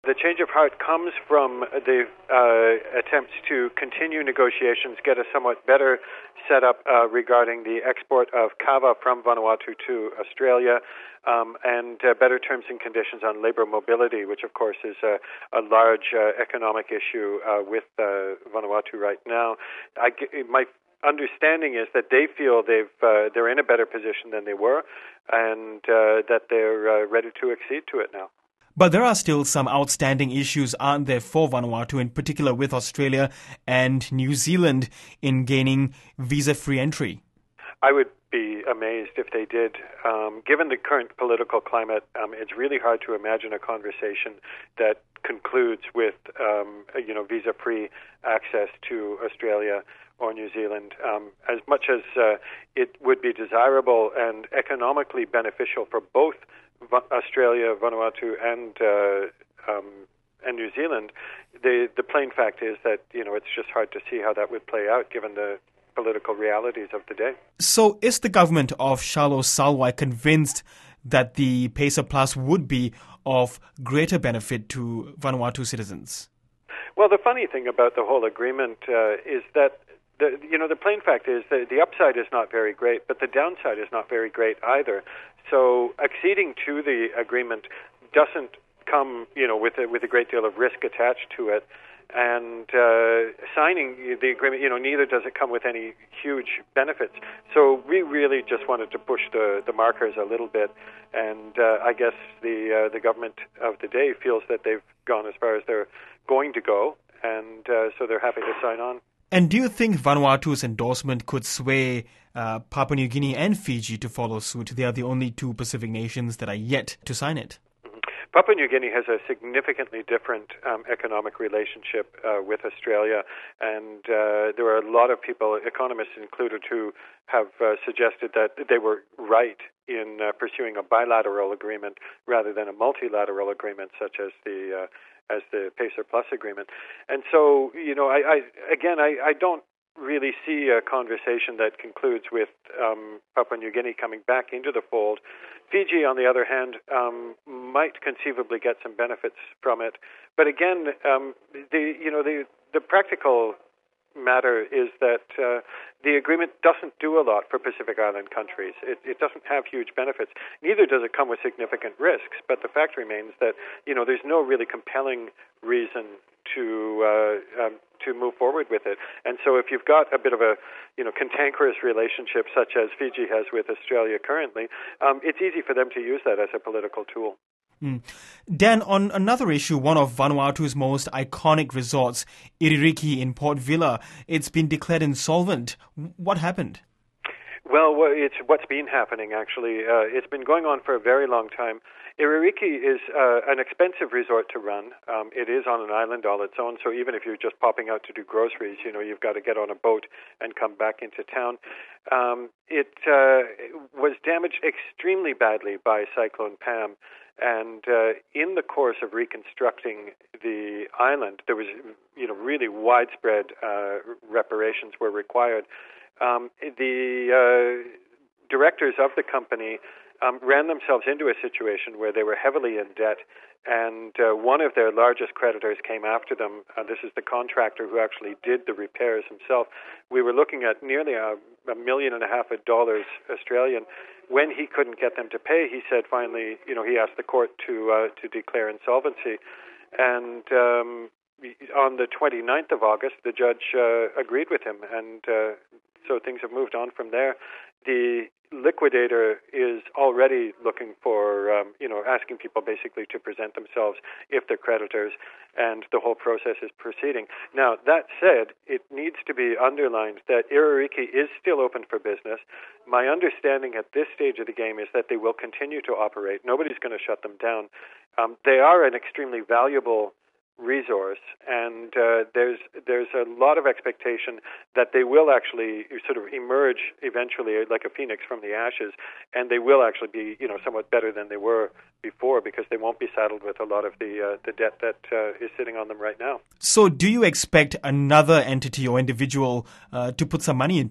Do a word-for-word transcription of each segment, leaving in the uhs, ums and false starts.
The change of heart comes from the uh, attempts to continue negotiations, get a somewhat better setup uh, regarding the export of kava from Vanuatu to Australia, um, and uh, better terms and conditions on labor mobility, which of course is a, a large uh, economic issue uh, with uh, Vanuatu right now. I, my understanding is that they feel they've uh, they're in a better position than they were, and uh, that they're uh, ready to accede to it now. But there are still some outstanding issues, aren't there, for Vanuatu, in particular with Australia and New Zealand in gaining visa-free entry? I would be amazed if they did. Um, given the current political climate, um, it's really hard to imagine a conversation that concludes with, um, you know, visa-free access to Australia or New Zealand. Um, as much as uh, it would be desirable and economically beneficial for both Australia, Vanuatu, and uh, um, and New Zealand, the the plain fact is that, you know, it's just hard to see how that would play out given the political realities of the day. So is the government of Charlo Salwai convinced that the PACER Plus would be of greater benefit to Vanuatu citizens? Well, the funny thing about the whole agreement uh, is that The, you know, the plain fact is that the upside is not very great, but the downside is not very great either. So acceding to the agreement doesn't come, you know, with a, with a great deal of risk attached to it. And uh, signing the agreement, you know, neither does it come with any huge benefits. So we really just wanted to push the, the markers a little bit. And uh, I guess the uh, the government of the day feels that they've gone as far as they're going to go, and uh, so they're happy to sign on. And do you think Vanuatu's endorsement could sway uh, Papua New Guinea and Fiji to follow suit? They are the only two Pacific nations that are yet to sign it. Mm-hmm. Papua New Guinea has a significantly different um, economic relationship uh, with Australia, and uh, there are a lot of people, economists included, who have uh, suggested that they were right in uh, pursuing a bilateral agreement rather than a multilateral agreement, such as the uh, as the PACER Plus agreement. And so, you know, I, I again, I, I don't really see a conversation that concludes with um, Papua New Guinea coming back into the fold. Fiji, on the other hand, um, might conceivably get some benefits from it. But again, um, the you know the the practical matter is that uh, the agreement doesn't do a lot for Pacific Island countries. It, it doesn't have huge benefits. Neither does it come with significant risks. But the fact remains that, you know, there's no really compelling reason to uh, um, to move forward with it. And so if you've got a bit of a, you know, cantankerous relationship such as Fiji has with Australia currently, um, it's easy for them to use that as a political tool. Mm. Dan, on another issue, one of Vanuatu's most iconic resorts, Iririki in Port Vila, it's been declared insolvent. What happened? Well, it's what's been happening, actually. Uh, it's been going on for a very long time. Iririki is uh, an expensive resort to run. Um, it is on an island all its own, so even if you're just popping out to do groceries, you know, you've got to get on a boat and come back into town. Um, it uh, was damaged extremely badly by Cyclone Pam. And uh, in the course of reconstructing the island, there was, you know, really widespread uh, reparations were required. Um, the uh, directors of the company um, ran themselves into a situation where they were heavily in debt, and uh, one of their largest creditors came after them. Uh, this is the contractor who actually did the repairs himself. We were looking at nearly a, a million and a half of dollars Australian. When he couldn't get them to pay, he said finally, you know, he asked the court to uh, to declare insolvency. And um, on the twenty-ninth of August, the judge uh, agreed with him, and uh, so things have moved on from there. The liquidator is already looking for, um, you know, asking people basically to present themselves if they're creditors, and the whole process is proceeding. Now, that said, it needs to be underlined that Iririki is still open for business. My understanding at this stage of the game is that they will continue to operate. Nobody's going to shut them down. Um, they are an extremely valuable resource, and uh, there's there's a lot of expectation that they will actually sort of emerge eventually like a phoenix from the ashes, and they will actually be, you know, somewhat better than they were before, because they won't be saddled with a lot of the uh, the debt that uh, is sitting on them right now. So do you expect another entity or individual uh, to put some money into it?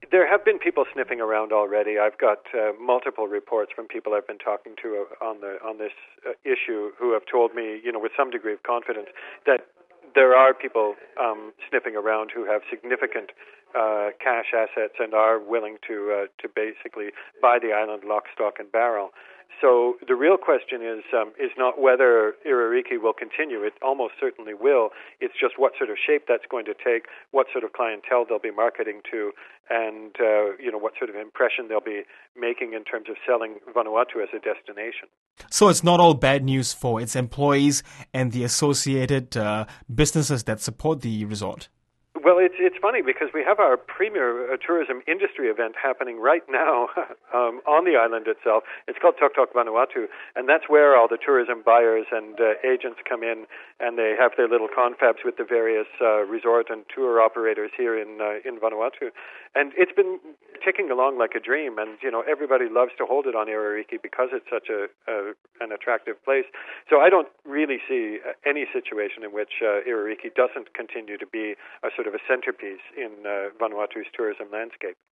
There have been people sniffing around already. I've got uh, multiple reports from people I've been talking to on the on this uh, issue who have told me, you know, with some degree of confidence, that there are people um, sniffing around who have significant uh, cash assets and are willing to uh, to basically buy the island lock, stock, and barrel. So the real question is um, is not whether Iririki will continue. It almost certainly will. It's just what sort of shape that's going to take, what sort of clientele they'll be marketing to, and uh, you know what sort of impression they'll be making in terms of selling Vanuatu as a destination. So it's not all bad news for its employees and the associated uh, businesses that support the resort. Well, it's it's funny because we have our premier uh, tourism industry event happening right now um, on the island itself. It's called Tok Tok Vanuatu, and that's where all the tourism buyers and uh, agents come in, and they have their little confabs with the various uh, resort and tour operators here in uh, in Vanuatu. And it's been ticking along like a dream, and you know everybody loves to hold it on Iririki because it's such a, a an attractive place. So I don't really see any situation in which uh, Iririki doesn't continue to be a sort of a centerpiece in uh, Vanuatu's tourism landscape.